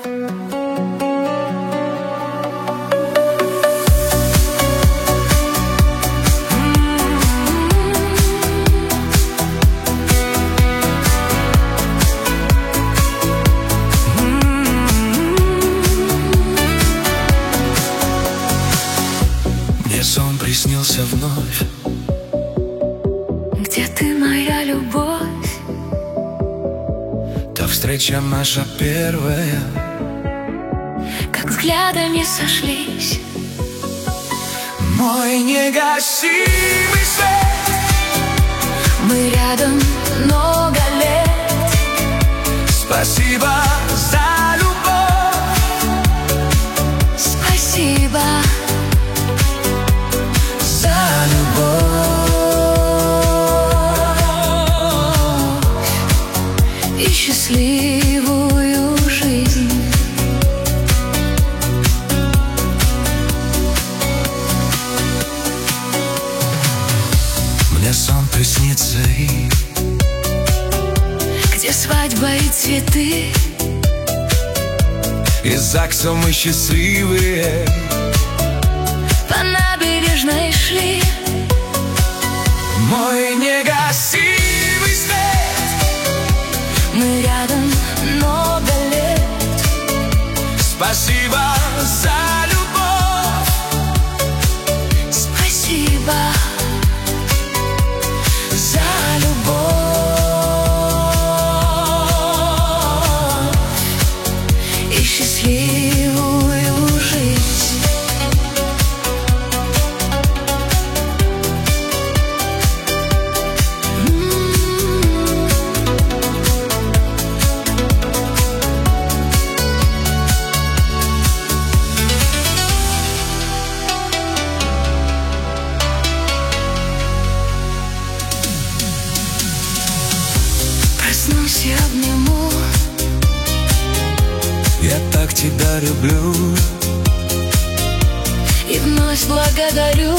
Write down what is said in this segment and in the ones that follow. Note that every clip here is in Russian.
Сон приснился вновь. Где ты, моя любовь? Та встреча наша первая, как взглядами сошлись. Мой негасимый свет. Мы рядом много лет. Спасибо за любовь. Спасибо за любовь и счастливую жизнь. Мне сон приснится где свадьба и цветы, и ЗАГСом мы счастливые. По набережной шли. Мой негасимый свет. Мы рядом много лет. Спасибо за любовь. Спасибо за любовь и счастливую жизнь. Проснусь и обниму. Я так тебя люблю. И вновь благодарю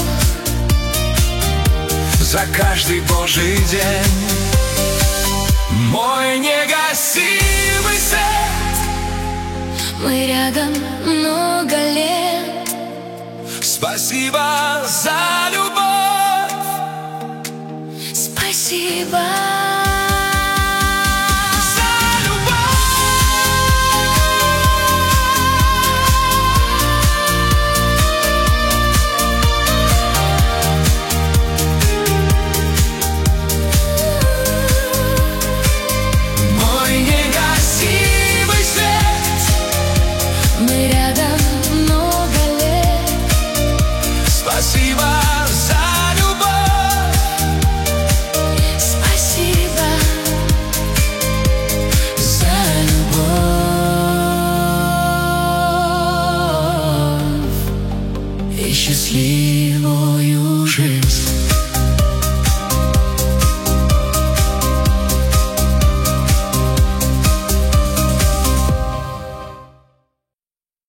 За каждый Божий день. Мой негасимый свет. Мы рядом много лет. Спасибо